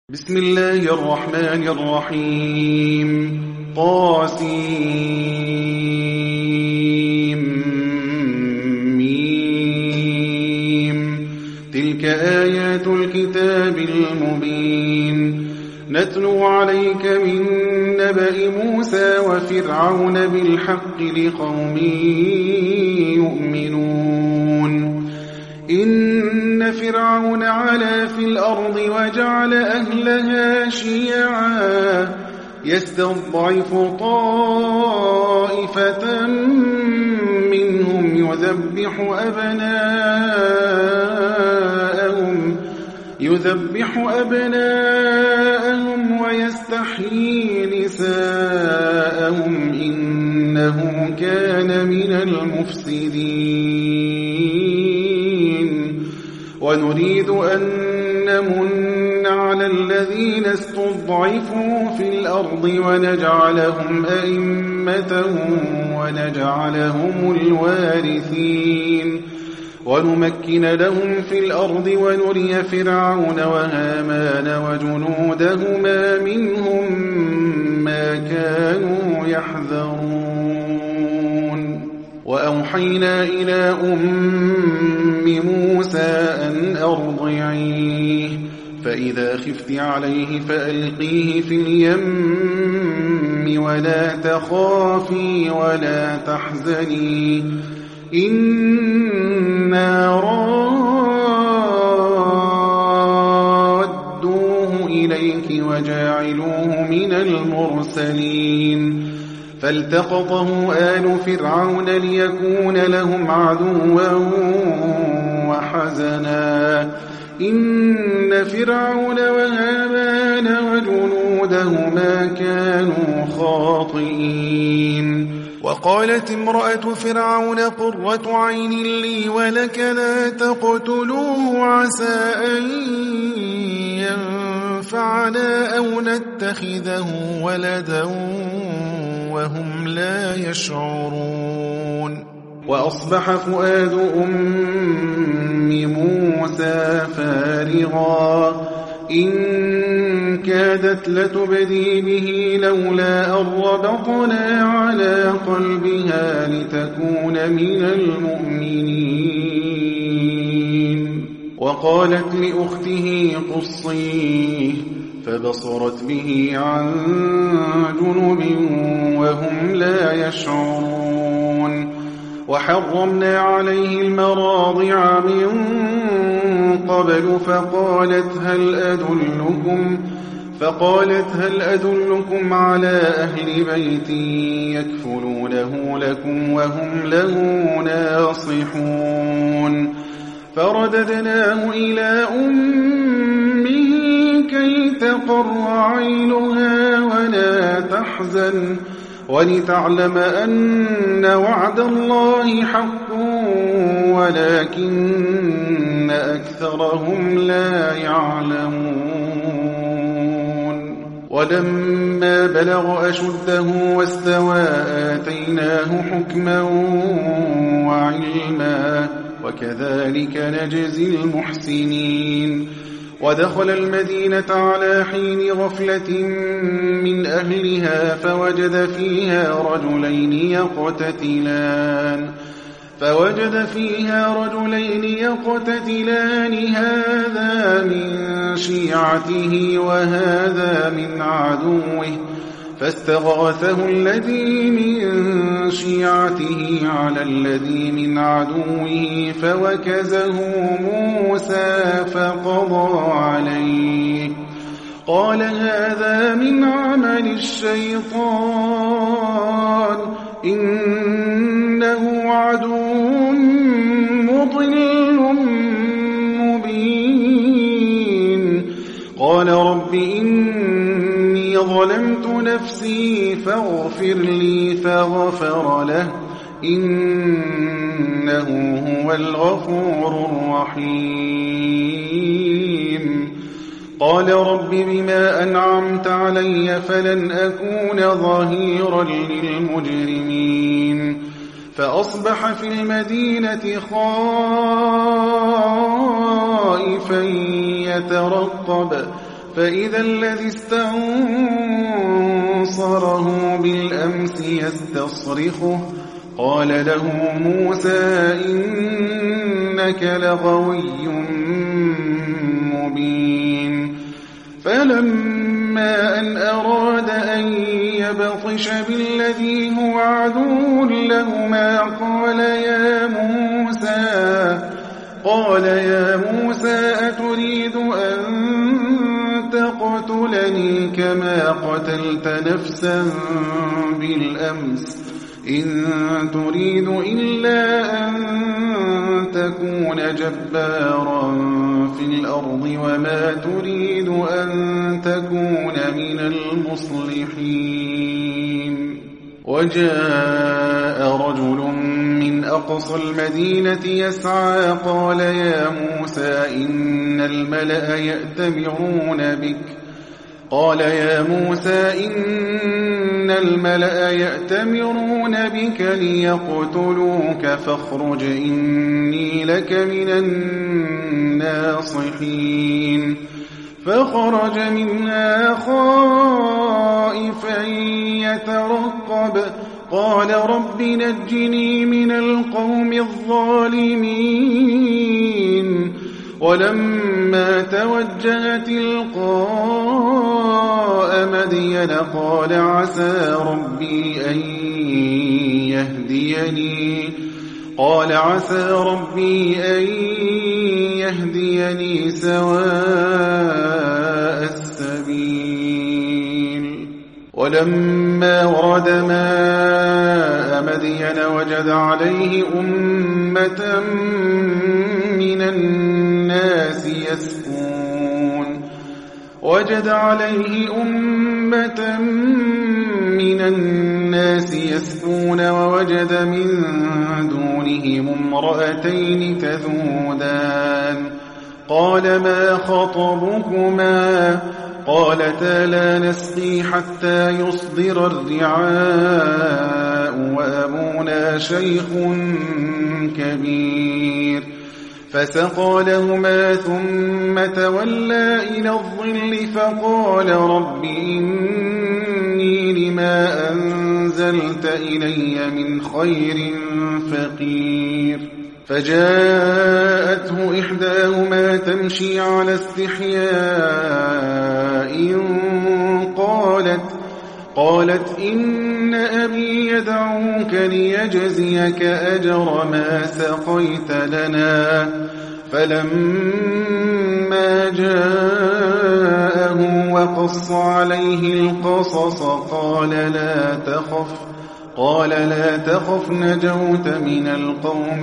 بسم الله الرحمن الرحيم طاسيم تلك آيات الكتاب المبين نتلو عليك من نبأ موسى وفرعون بالحق لقوم يؤمنون إن فرعون علا في الأرض وجعل أهلها شيعا يستضعف طائفة منهم يذبح أبناءهم ويستحيي نساءهم إنه كان من المفسدين ونريد أن نمن على الذين استضعفوا في الأرض ونجعلهم أئمة ونجعلهم الوارثين ونمكن لهم في الأرض ونري فرعون وهامان وجنودهما منهم ما كانوا يحذرون وأوحينا إلى موسى أن أرضعيه فإذا خفت عليه فألقيه في اليم ولا تخافي ولا تحزني إنا رادوه إليك وجاعلوه من المرسلين فالتقطه آل فرعون ليكون لهم عدوا وحزنا إن فرعون وهامان وجنودهما كانوا خاطئين وقالت امرأة فرعون قرة عين لي ولك لا تقتلوه عسى أن ينفعنا أو نتخذه ولدا وهم لا يشعرون وأصبح فؤاد موسى فارغا إن كادت لتبدي به لولا أن ربطنا على قلبها لتكون من المؤمنين وقالت لأخته قصيه فبصرت به عن جنب وهم لا يشعرون وحرمنا عليه المراضع من قبل فقالت هل أدلكم على أهل بيت يكفلونه لكم وهم له ناصحون فرددناه إلى أمه كي تقر عينها ولا تحزن ولتعلم أن وعد الله حق ولكن أكثرهم لا يعلمون ولما بلغ أشده واستوى آتيناه حكما وعلما وكذلك نجزي المحسنين ودخل المدينة على حين غفلة من أهلها فوجد فيها رجلين يقتتلان هذا من شيعته وهذا من عدوه فاستغاثه الذي من شيعته على الذي من عدوه فوكزه موسى فقضى عليه قال هذا من عمل الشيطان إنه عدو مضل مبين قال رب إني ظلمت نفسي فاغفر لي فغفر له إنه هو الغفور الرحيم قال رب بما أنعمت علي فلن أكون ظهيرا للمجرمين فأصبح في المدينة خائفا يترقب فإذا الذي استنصره بالأمس يستصرخه قال له موسى إنك لغوي مبين فلما أن أراد أن يبطش بالذي هو عدو لهما قال يا موسى أتريد أن تقتلني كما قتلت نفسا بالأمس إن تريد إلا أن تكون جبارا في الأرض وما تريد أن تكون من المصلحين وجاء رجل من أقصى المدينة يسعى قال يا موسى إن الملأ يأتمرون بك ليقتلوك فاخرج إني لك من الناصحين فخرج منها خائفا يترقب قال رب نجني من القوم الظالمين ولما توجه تلقاء مدين قال عسى ربي أن يهديني سواء السبيل ولما ورد ماء مدين وجد عليه أمة من الناس يسقون ووجد من دونهم امرأتين تذودان قال ما خطبكما قالتا لا نسقي حتى يصدر الرعاء وأبونا شيخ كبير فسقى لهما ثم تولى إلى الظل فقال رب إني لما أنزلت إلي من خير فقير فجاءته إحداهما تمشي على استحياء قالت إن أبي يدعوك ليجزيك أجر ما سقيت لنا فلما جاءه وقص عليه القصص قال لا تخف نجوت من القوم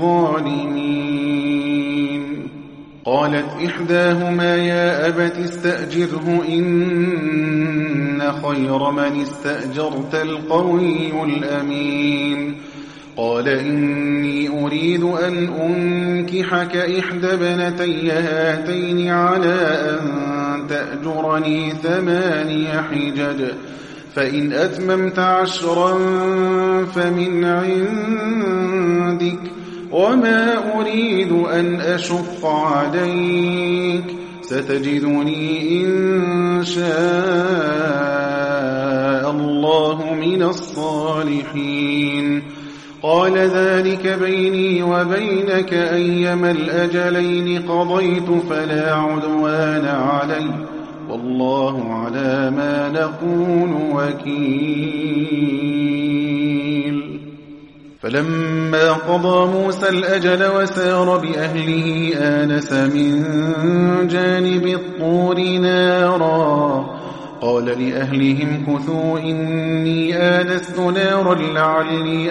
الظالمين قالت إحداهما يا أبت استأجره إن خير من استأجرت القوي الأمين قال إني أريد أن أنكحك إحدى ابنتي هاتين على أن تأجرني 8 حجج فإن أتممت 10 فمن عندك وما أريد أن أشق عليك ستجدني إن شاء الله من الصالحين قال ذلك بيني وبينك أيما الأجلين قضيت فلا عدوان علي والله على ما نقول وكيل فلما قضى موسى الأجل وسار بأهله آنس من جانب الطور نارا قال لأهلهم كثوا إني آنست نارا لعلي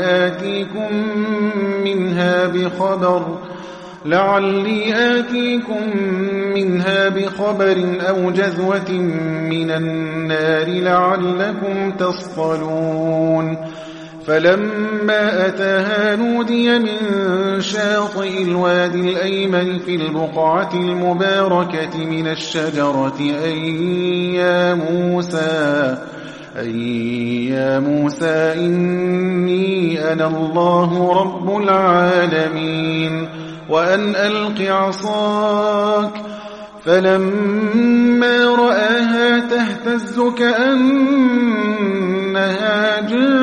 آتيكم منها بخبر أو جذوة من النار لعلكم تصطلون فلما أتاها نودي من شاطئ الوادي الأيمن في البقعة المباركة من الشجرة أي يا موسى إني أنا الله رب العالمين وأن ألق عصاك فلما رآها تهتز كأنها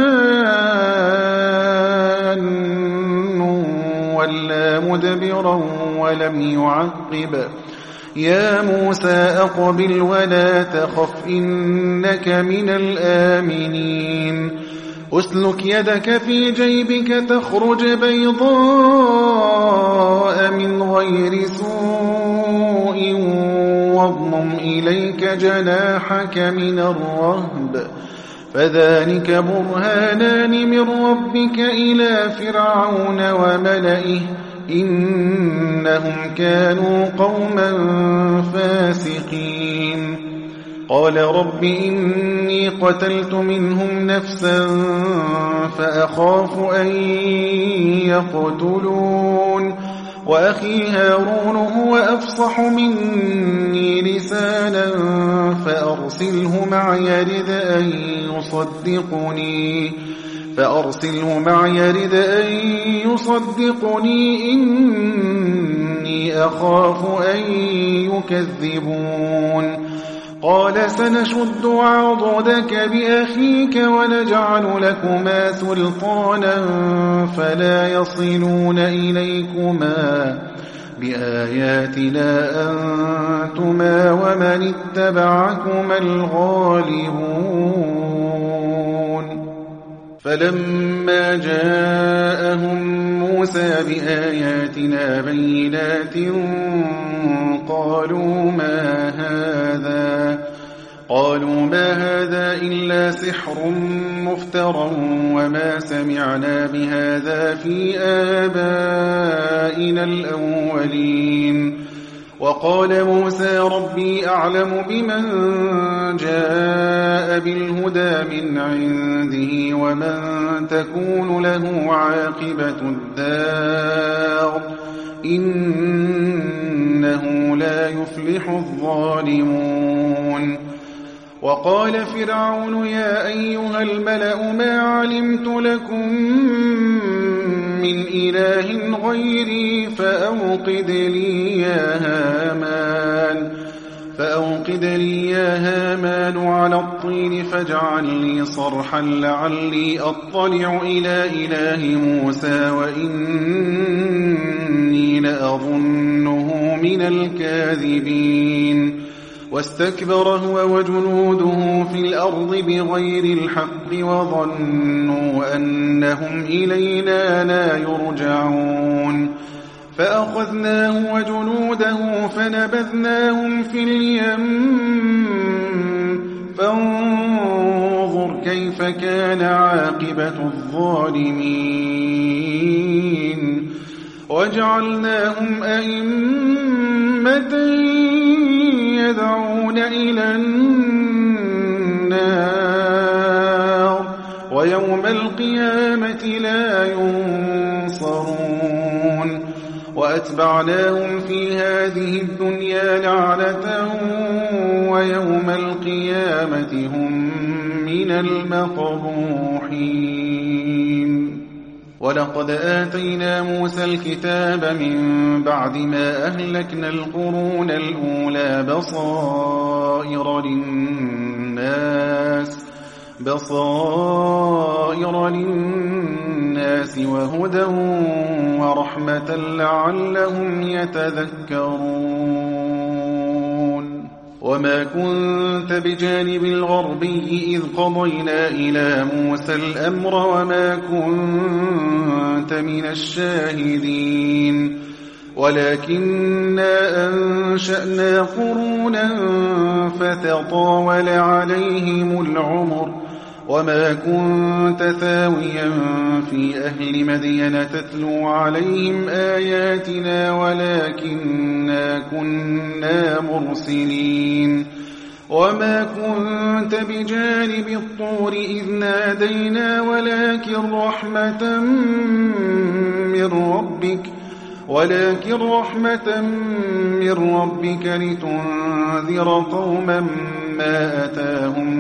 جان ولا مدبرا ولم يعقب يا موسى أقبل ولا تخف إنك من الآمنين أسلك يدك في جيبك تخرج بيضاء من غير سوء واضمم إليك جناحك من الرهب فذلك برهانان من ربك إلى فرعون وملئه إنهم كانوا قوما فاسقين قال رب إني قتلت منهم نفسا فأخاف أن يقتلون وأخي هارون هو أفصح مني لسانا فأرسله معي يرد أن يصدقني إني أخاف أن يكذبون قال سنشد عضدك بأخيك ونجعل لكما سلطانا فلا يصلون إليكما بآياتنا أنتما ومن اتبعكما الغالبون فلما جاءهم موسى بآياتنا بينات قالوا ما هذا إلا سحر مفترى وما سمعنا بهذا في آبائنا الأولين وقال موسى ربي أعلم بمن جاء بالهدى من عنده ومن تكون له عاقبة الدار إنه لا يفلح الظالمون وقال فرعون يا أيها الملأ ما علمت لكم من إله غيري فأوقد لي يا هامان على الطين فاجعل لي صرحا لعلي أطلع إلى إله موسى وإني لأظنه من الكاذبين واستكبر هو وجنوده في الأرض بغير الحق وظنوا أنهم إلينا لا يرجعون فأخذناه وجنوده فنبذناهم في اليم فانظر كيف كان عاقبة الظالمين وجعلناهم أئمة يدعون إلى النار ويوم القيامة لا ينصرون وأتبعناهم في هذه الدنيا لعنة ويوم القيامة هم من المقبوحين ولقد آتينا موسى الكتاب من بعد ما أهلكنا القرون الأولى بصائر للناس وهدى ورحمة لعلهم يتذكرون وما كنت بجانب الغربي إذ قضينا إلى موسى الأمر وما كنت من الشاهدين ولكننا أنشأنا قرونا فتطاول عليهم العمر وما كنت ثاويا في أهل مدين تتلو عليهم آياتنا ولكننا كنا مرسلين وما كنت بجانب الطور إذ نادينا ولكن رحمة من ربك لتنذر قوما ما أتاهم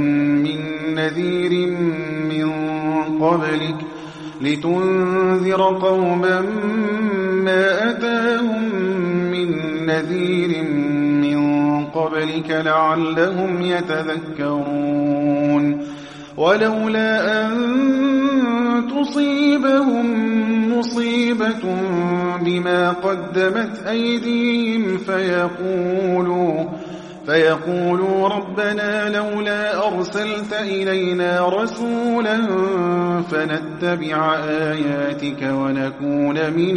من نذير من قبلك لعلهم يتذكرون ولولا أن تصيبهم مصيبة بما قدمت أيديهم فيقولوا ربنا لولا أرسلت إلينا رسولا فنتبع آياتك ونكون من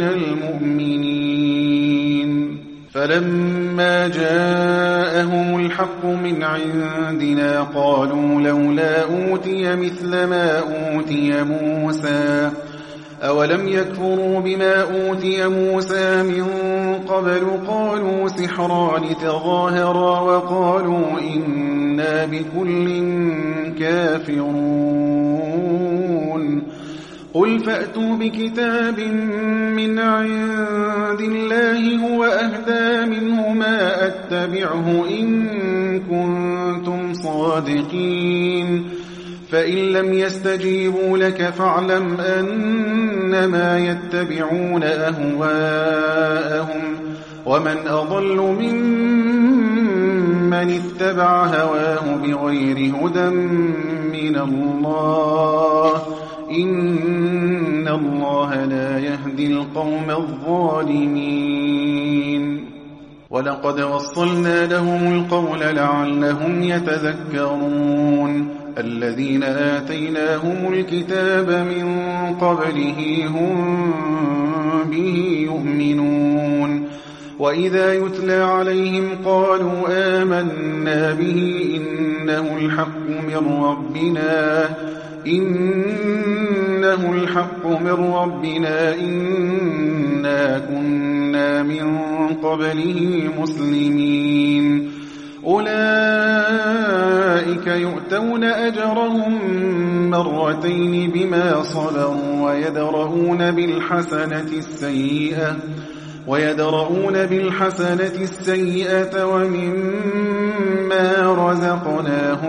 المؤمنين فلما جاءهم الحق من عندنا قالوا لولا أوتي مثل ما أوتي موسى أولم يكفروا بما أوتي موسى من قبل قالوا سحران تظاهرا وقالوا إنا بكل كافرون قل فأتوا بكتاب من عند الله هو أهدى منه ما أتبعه إن كنتم صادقين فإن لم يستجيبوا لك فاعلم أنما يتبعون أهواءهم ومن أضل ممن اتبع هواه بغير هدى من الله إن الله لا يهدي القوم الظالمين ولقد وصلنا لهم القول لعلهم يتذكرون الذين آتيناهم الكتاب من قبله هم به يؤمنون وإذا يتلى عليهم قالوا آمنا به إنه الحق من ربنا إنا كنا من قبله مسلمين أولئك يؤتون أجرهم مرتين بما صبروا ويدرؤون بالحسنة السيئة ومما رزقناهم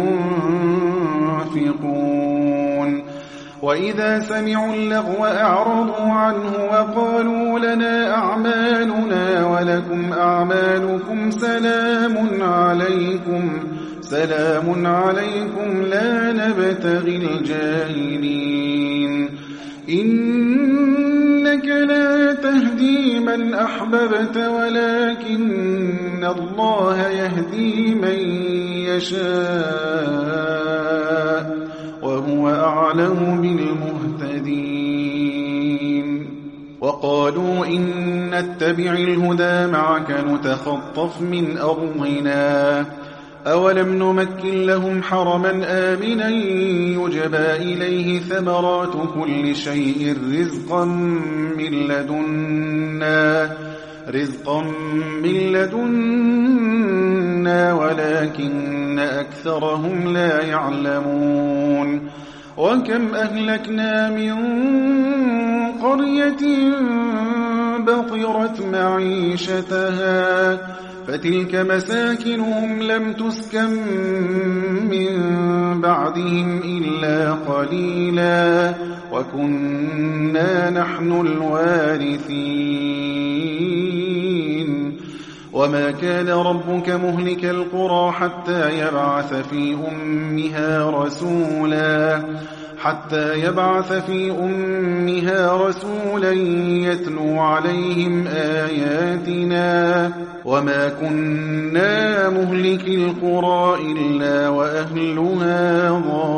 ينفقون وإذا سمعوا اللغو أعرضوا عنه وقالوا لنا أعمالنا ولكم أعمالكم سلام عليكم لا نبتغي الجاهلين إنك لا تهدي من أحببت ولكن الله يهدي من يشاء وهو أعلم بالمهتدين وقالوا إن نتبع الهدى معك نتخطف من أرضنا أولم نمكن لهم حرما آمنا يجبى إليه ثمرات كل شيء رزقا من لدنا ولكن أكثرهم لا يعلمون وكم أهلكنا من قرية بطرت معيشتها فتلك مساكنهم لم تسكن من بعدهم إلا قليلا وكنا نحن الوارثين وما كان ربك مهلك القرى حتى يبعث في أمها رسولا يتلو عليهم آياتنا وما كنا مهلك القرى إلا وأهلها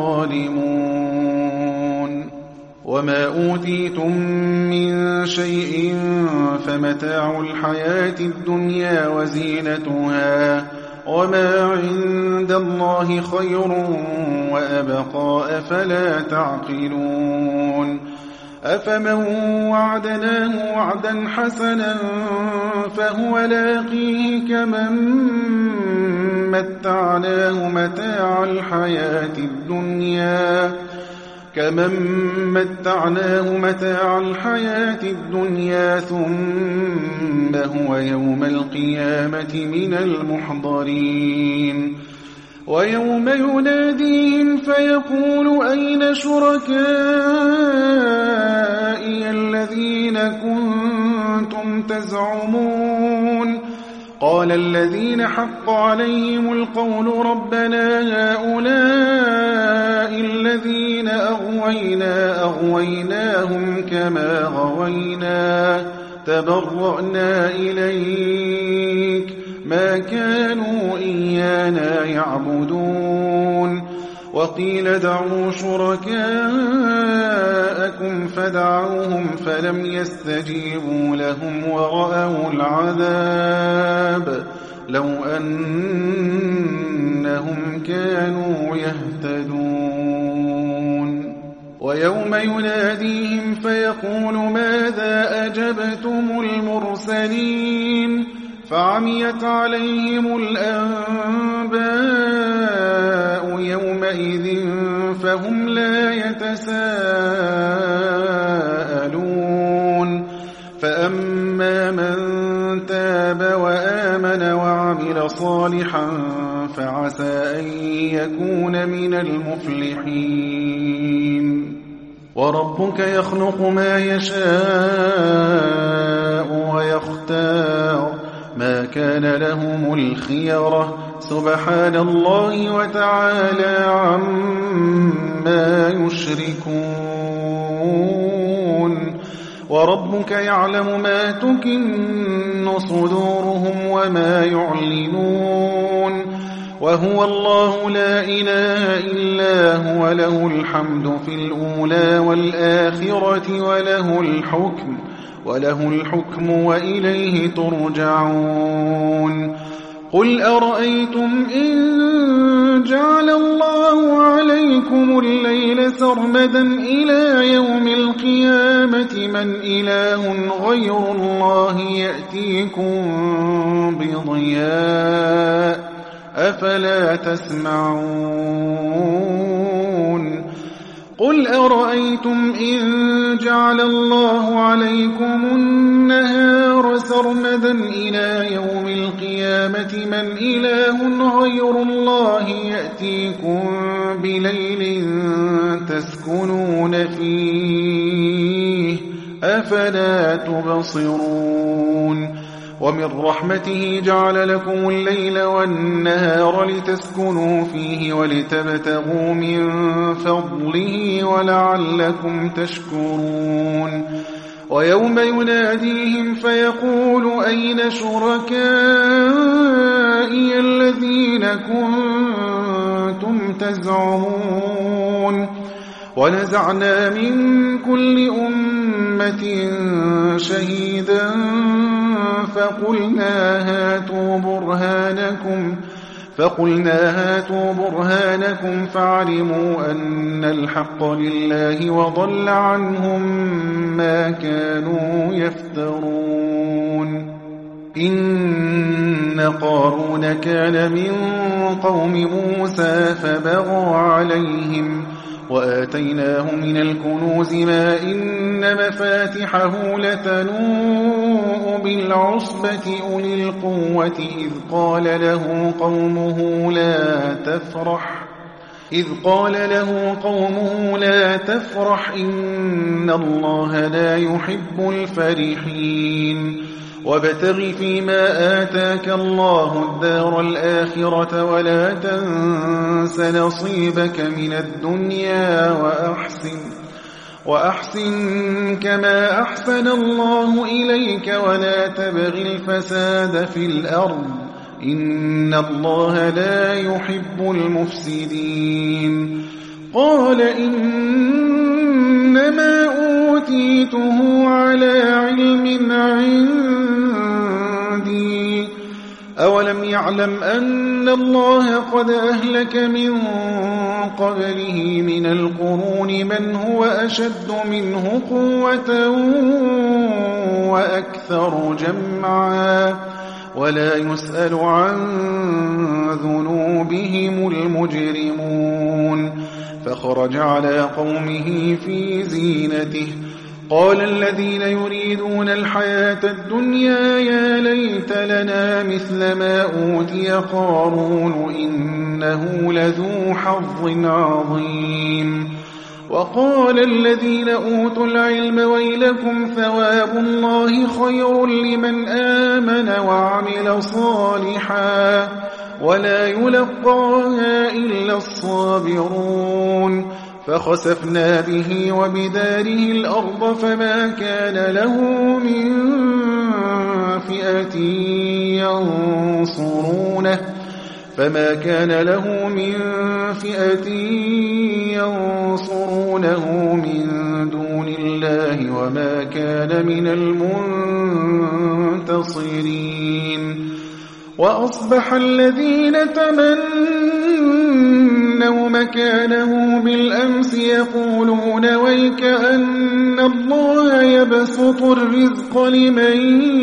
ظالمون وما أوتيتم من شيء فمتاع الحياة الدنيا وزينتها وما عند الله خير وأبقى أفلا تعقلون أفمن وعدناه وعدا حسنا فهو لاقيه كمن متعناه متاع الحياة الدنيا ثم هو يوم القيامة من المحضرين ويوم يناديهم فيقول أين شركائي الذين كنتم تزعمون قال الذين حق عليهم القول ربنا هؤلاء الذين أغويناهم كما غوينا تبرأنا إليك ما كانوا إيانا يعبدون وقيل دعوا شركاءكم فدعوهم فلم يستجيبوا لهم ورأوا العذاب لو أنهم كانوا يهتدون ويوم يناديهم فيقول ماذا أجبتم المرسلين فعميت عليهم الأنباء يومئذ فهم لا يتساءلون فأما من تاب وآمن وعمل صالحا فعسى أن يكون من المفلحين وربك يخلق ما يشاء ويختار ما كان لهم الخيرة سبحان الله وتعالى عما يشركون وربك يعلم ما تكن صدورهم وما يعلنون وهو الله لا إله إلا هو له الحمد في الأولى والآخرة وله الحكم وإليه ترجعون قل أرأيتم إن جعل الله عليكم الليل سرمدا إلى يوم القيامة من إله غير الله يأتيكم بضياء أفلا تسمعون قل أرأيتم إن جعل الله عليكم النهار سرمدا إلى يوم القيامة من إله غير الله يأتيكم بليل تسكنون فيه أفلا تبصرون ومن رحمته جعل لكم الليل والنهار لتسكنوا فيه ولتبتغوا من فضله ولعلكم تشكرون ويوم يناديهم فيقول أين شركائي الذين كنتم تزعمون ونزعنا من كل أمة شهيدا فقلنا هاتوا برهانكم فعلموا أن الحق لله وضل عنهم ما كانوا يفترون إن قارون كان من قوم موسى فبغى عليهم وآتيناه من الكنوز ما إن مفاتحه لتنوء بالعصبة أولي القوة إذ قال له قومه لا تفرح إن الله لا يحب الفرحين وابتغ فيما آتاك الله الدار الآخرة ولا تنس نصيبك من الدنيا وأحسن كما أحسن الله إليك ولا تبغ الفساد في الأرض إن الله لا يحب المفسدين قال إنما أوتيته على علم عندي أولم يعلم أن الله قد أهلك من قبله من القرون من هو أشد منه قوة وأكثر جمعا ولا يسأل عن ذنوبهم المجرمون فخرج على قومه في زينته قال الذين يريدون الحياة الدنيا يا ليت لنا مثل ما أوتي قارون إنه لذو حظ عظيم وقال الذين أوتوا العلم ويلكم ثواب الله خير لمن آمن وعمل صالحا ولا يلقاها إلا الصابرون فخسفنا به وبداره الأرض فما كان له من فئة ينصرونه من دون الله وما كان من المنتصرين وأصبح الذين تمنوا مكانه بالأمس يقولون ويك أن الله يبسط الرزق لمن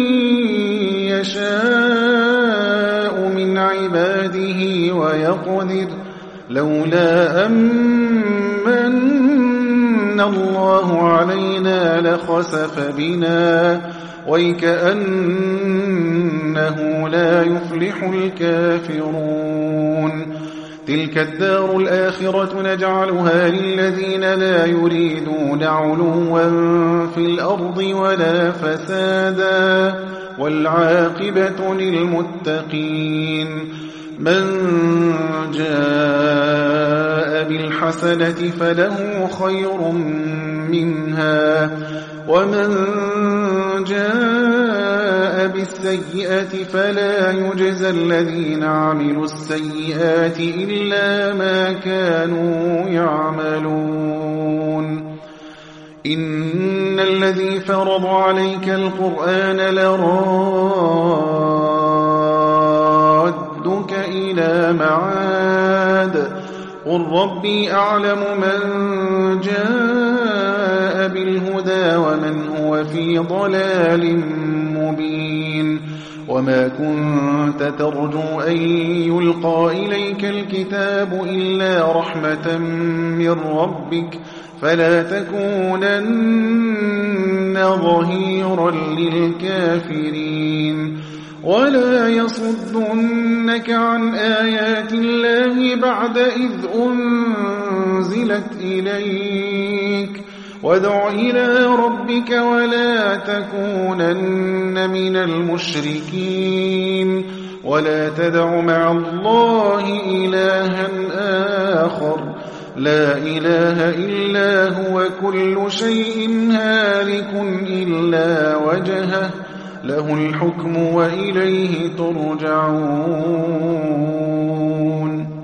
يشاء من عباده ويقدر لولا أمن الله علينا لخسف بنا ويكأنه لا يفلح الكافرون تلك الدار الآخرة نجعلها للذين لا يريدون علوا في الأرض ولا فسادا والعاقبة للمتقين من جاء بالحسنة فله خير منها ومن جاء بالسيئة فلا يجزى الذين عملوا السيئات إلا ما كانوا يعملون إن الذي فرض عليك القرآن لرادك إلى معاد قل ربي أعلم من جاء بالهدى ومن هو في ضلال مبين وما كنت ترجو أن يلقى إليك الكتاب إلا رحمة من ربك فلا تكونن ظهيرا للكافرين ولا يصدنك عن آيات الله بعد إذ أنزلت إليك وادع إلى ربك ولا تكونن من المشركين ولا تدع مع الله إلها آخر لا إله إلا هو كل شيء هالك إلا وجهه له الحكم وإليه ترجعون